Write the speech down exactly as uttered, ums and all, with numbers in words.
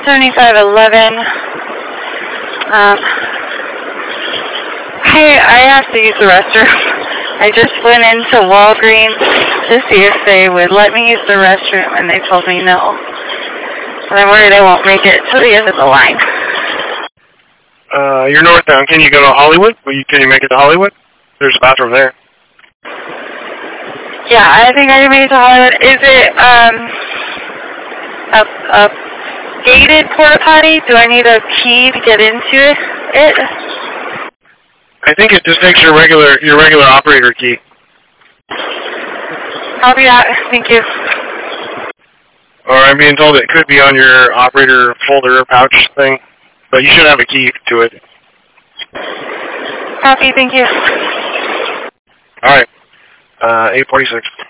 seventy-five eleven. Um, I, I have to use the restroom. I just went into Walgreens to see if they would let me use the restroom, and they told me no. But I'm worried I won't make it to the end of the line. Uh, you're northbound. Can you go to Hollywood? Will you, can you make it to Hollywood? There's a bathroom there. Yeah, I think I can make it to Hollywood. Is it um a, a gated porta potty? Do I need a key to get into it? it? I think it just takes your regular your regular operator key. Copy that. Thank you. Or I'm being told it could be on your operator folder or pouch thing, but you should have a key to it. Copy. Thank you. All right. Uh, eight forty-six.